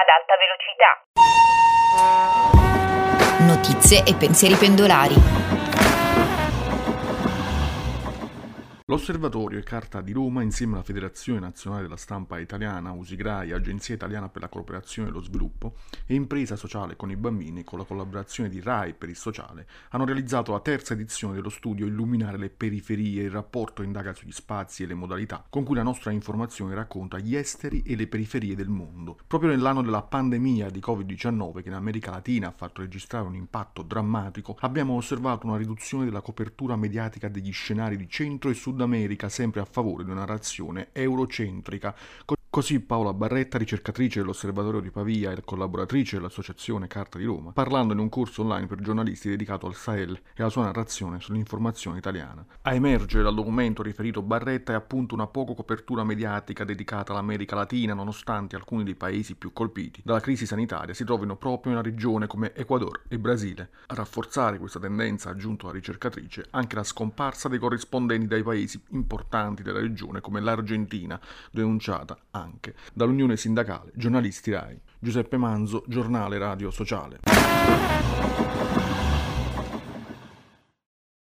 ad alta velocità. Notizie e pensieri pendolari. L'Osservatorio e Carta di Roma, insieme alla Federazione Nazionale della Stampa Italiana, Usigrai, Agenzia Italiana per la Cooperazione e lo Sviluppo e Impresa Sociale con i Bambini, con la collaborazione di RAI per il Sociale, hanno realizzato la terza edizione dello studio Illuminare le periferie. Il rapporto indaga sugli spazi e le modalità con cui la nostra informazione racconta gli esteri e le periferie del mondo. Proprio nell'anno della pandemia di Covid-19, che in America Latina ha fatto registrare un impatto drammatico, abbiamo osservato una riduzione della copertura mediatica degli scenari di Centro e Sud America, sempre a favore di una narrazione eurocentrica. Così Paola Barretta, ricercatrice dell'Osservatorio di Pavia e collaboratrice dell'Associazione Carta di Roma, parlando in un corso online per giornalisti dedicato al Sahel e alla sua narrazione sull'informazione italiana. A emergere dal documento riferito Barretta è appunto una poca copertura mediatica dedicata all'America Latina, nonostante alcuni dei paesi più colpiti dalla crisi sanitaria si trovino proprio in una regione come Ecuador e Brasile. A rafforzare questa tendenza, ha aggiunto la ricercatrice, anche la scomparsa dei corrispondenti dai paesi importanti della regione come l'Argentina, denunciata anche dall'Unione Sindacale Giornalisti RAI. Giuseppe Manzo, Giornale Radio Sociale.